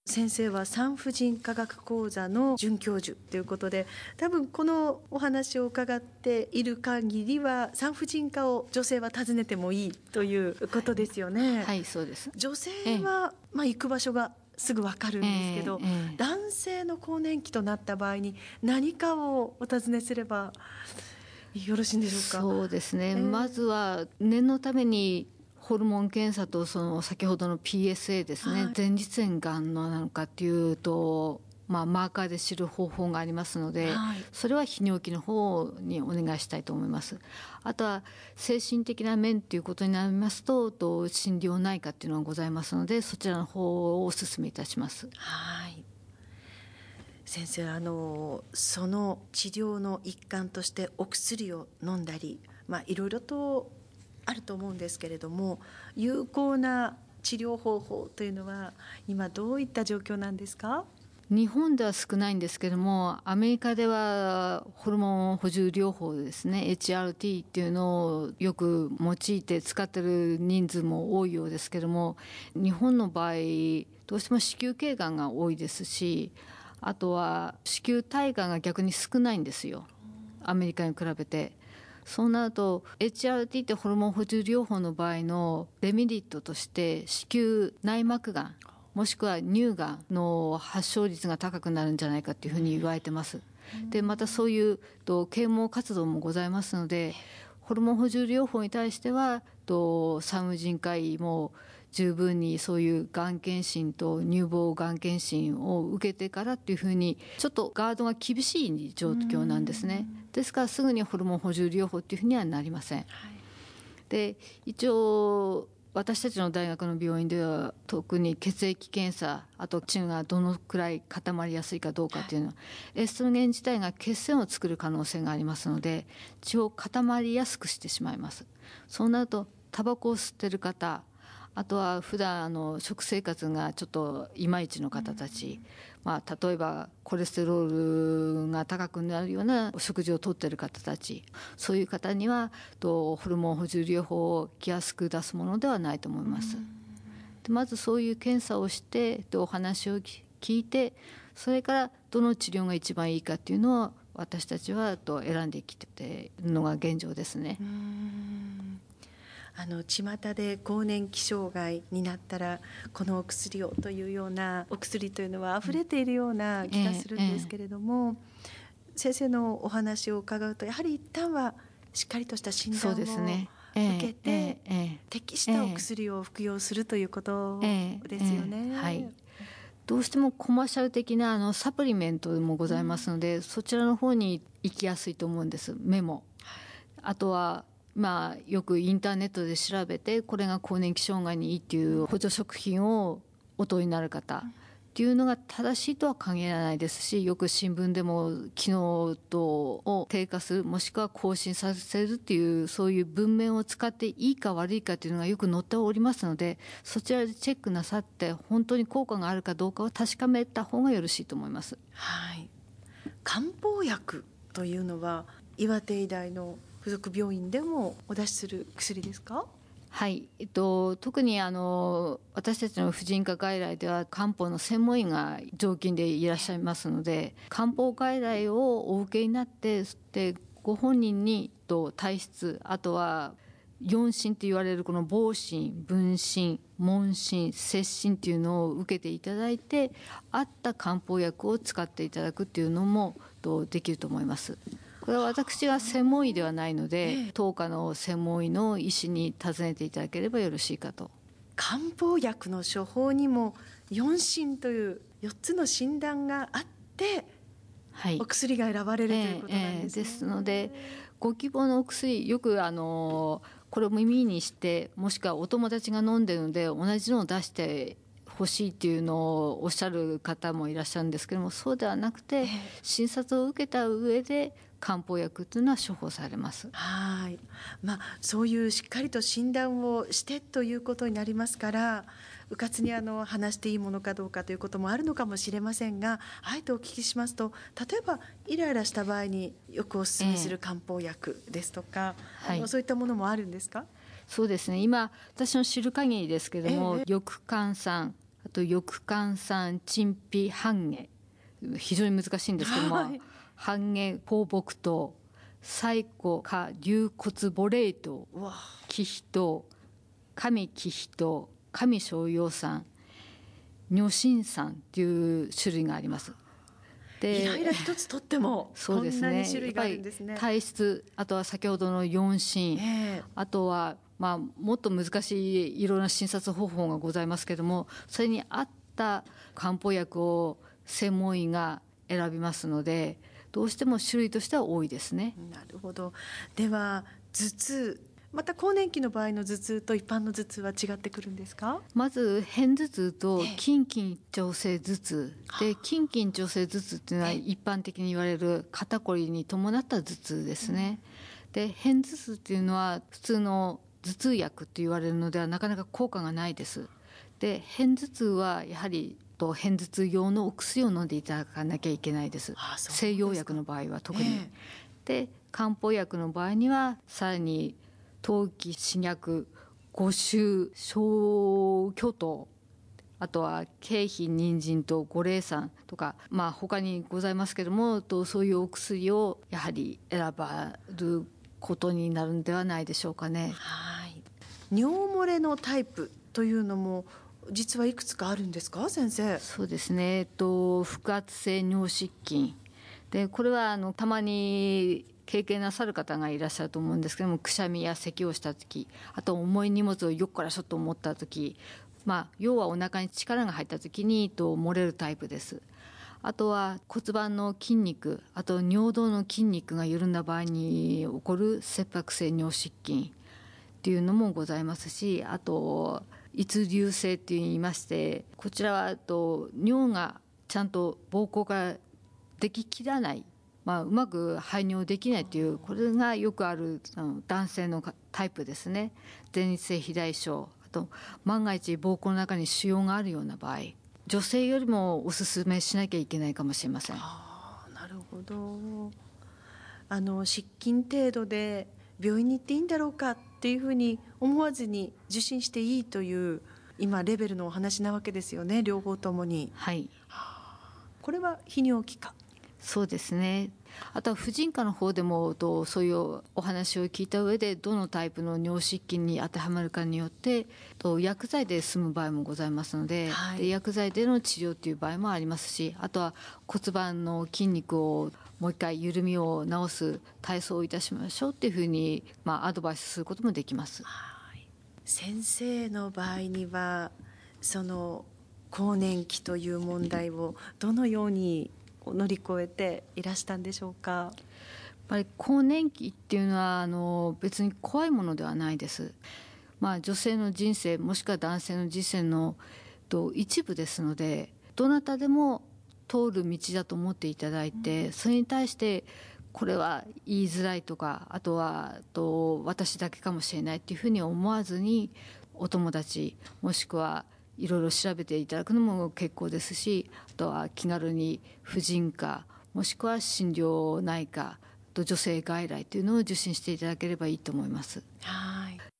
先生は産婦人科学講座の准教授ということで、多分このお話を伺っている限りは産婦人科を女性は訪ねてもいいということですよね。 はい、そうです。 女性は、行く場所がすぐ分かるんですけど、男性の更年期となった場合に何かをお尋ねすればよろしいんでしょうか。 そうですね、まずは念のためにホルモン検査とその先ほどの PSA ですね、前立腺がんなのかっていうと、マーカーで知る方法がありますので、それは泌尿器の方にお願いしたいと思います。あとは精神的な面ということになりますと、心療内科っていうのがございますので、そちらの方をお勧めいたします。 はい。先生、その治療の一環としてお薬を飲んだり、いろいろとあると思うんですけれども、有効な治療方法というのは今どういった状況なんですか？ 日本では少ないんですけども、アメリカではホルモン補充療法ですね、 HRT っていうのをよく用いて使ってる人数も多いようですけども、日本の場合どうしても子宮頸がんが多いですし、あとは子宮体がんが逆に少ないんですよ、アメリカに比べて。そうなると HRT ってホルモン補充療法の場合のデメリットとして、子宮内膜がんもしくは乳がんの発症率が高くなるんじゃないかというふうに言われてます。でまたそういう啓蒙活動もございますので、ホルモン補充療法に対しては産婦人科医も十分にそういうがん検診と乳房がん検診を受けてからっていうふうに、ちょっとガードが厳しい状況なんですね。ですからすぐにホルモン補充療法っていうふうにはなりません。で一応私たちの大学の病院では特に血液検査、あと血がどのくらい固まりやすいかどうかっていうのは、エストロゲン自体が血栓を作る可能性がありますので、血を固まりやすくしてしまいます。そうなるとタバコを吸ってる方、あとは普段食生活がちょっといまいちの方たち、例えばコレステロールが高くなるような食事をとっている方たち、そういう方にはホルモン補充療法を気安く出すものではないと思います。でまずそういう検査をしてお話を聞いて、それからどの治療が一番いいかっていうのを私たちは選んできているのが現状ですね。 巷で更年期障害になったらこのお薬をというようなお薬というのは溢れているような気がするんですけれども、先生のお話を伺うと、やはり一旦はしっかりとした診断を受けて適したお薬を服用するということですよね。 はい、どうしてもコマーシャル的なサプリメントもございますので、そちらの方に行きやすいと思うんです。メモ、あとはよくインターネットで調べて、これが更年期障害にいいっていう補助食品をお取りになる方っていうのが正しいとは限らないですし、よく新聞でも機能度を低下する、もしくは更新させるっていう、そういう文面を使っていいか悪いかっていうのがよく載っておりますので、そちらでチェックなさって本当に効果があるかどうかを確かめた方がよろしいと思います。 はい。漢方薬というのは岩手医大の附属病院でもお出しする薬ですか？ はい、特に私たちの婦人科外来では漢方の専門医が常勤でいらっしゃいますので、漢方外来をお受けになって、でご本人に体質、あとは四診と言われるこの望診、分診、問診、接診というのを受けていただいて、合った漢方薬を使っていただくというのもできると思います。これは私が専門医ではないので、当科の専門医の医師に尋ねていただければよろしいかと。 漢方薬の処方にも4診という4つの診断があって、お薬が選ばれるということなんですね。 ですのでご希望のお薬、よくこれを耳にして、もしくはお友達が飲んでるので同じのを出して欲しいっていうのをおっしゃる方もいらっしゃるんですけども、そうではなくて、診察を受けた上で漢方薬というのは処方されます。 はい、そういうしっかりと診断をしてということになりますから、うかつに話していいものかどうかということもあるのかもしれませんが、あえてお聞きしますと、例えばイライラした場合によくお勧めする漢方薬ですとか、そういったものもあるんですか？ そうですね、今私の知る限りですけども、翼寒散、ああと翼寒酸陳皮半夏、非常に難しいんですけども、 はい、 半夏香木糖、細固下硫骨ボレート、 うわ、 気比糖、神気比糖、神逍遥酸、女神酸っていう種類があります。 イライラ一つとってもそうですね、 こんなに種類があるんですね。 体質、あとは先ほどの四神、あとはもっと難しいいろんな診察方法がございますけども、それに合った漢方薬を専門医が選びますので、どうしても種類としては多いですね。 なるほど。では頭痛、また更年期の場合の頭痛と一般の頭痛は違ってくるんですか？ まず片頭痛と筋緊張性頭痛で、筋緊張性頭痛っていうのは一般的に言われる肩こりに伴った頭痛ですね。で片頭痛っていうのは普通の頭痛薬って言われるのではなかなか効果がないです。で片頭痛はやはり片頭痛用のお薬を飲んでいただかなきゃいけないです。西洋薬の場合は特に、で漢方薬の場合にはさらに当帰刺薬、五臭小巨糖、あとは桂皮人参と五苓散とか、他にございますけども、そういうお薬をやはり選ばることになるんではないでしょうかね。 はい。尿漏れのタイプというのも実はいくつかあるんですか、先生？ そうですね、腹圧性尿失禁で、これはたまに経験なさる方がいらっしゃると思うんですけども、くしゃみや咳をした時、あと重い荷物を横からしょっと持った時、要はお腹に力が入った時に漏れるタイプです。あとは骨盤の筋肉、あと尿道の筋肉が緩んだ場合に起こる切迫性尿失禁っていうのもございますし、あと逸流性って言いまして、こちらは尿がちゃんと膀胱からでききらない、うまく排尿できないという、これがよくある男性のタイプですね。前立腺肥大症、あと万が一膀胱の中に腫瘍があるような場合、女性よりもお勧めしなきゃいけないかもしれません。 なるほど。失禁程度で病院に行っていいんだろうかっていうふうに思わずに受診していいという今レベルのお話なわけですよね、両方ともに。 はい、 これは泌尿器科？ そうですね。あとは婦人科の方でもそういうお話を聞いた上で、どのタイプの尿失禁に当てはまるかによって薬剤で済む場合もございますので、で薬剤での治療という場合もありますし、あとは骨盤の筋肉をもう一回緩みを治す体操をいたしましょうっていうふうに、アドバイスすることもできます。 先生の場合にはその更年期という問題をどのように乗り越えていらしたんでしょうか？ やっぱり更年期っていうのは別に怖いものではないです。女性の人生もしくは男性の人生の一部ですので、どなたでも通る道だと思っていただいて、それに対してこれは言いづらいとか、あとは私だけかもしれないっていうふうに思わずに、お友達もしくはいろいろ調べていただくのも結構ですし、あとは気軽に婦人科もしくは心療内科と女性外来というのを受診していただければいいと思います。 はい。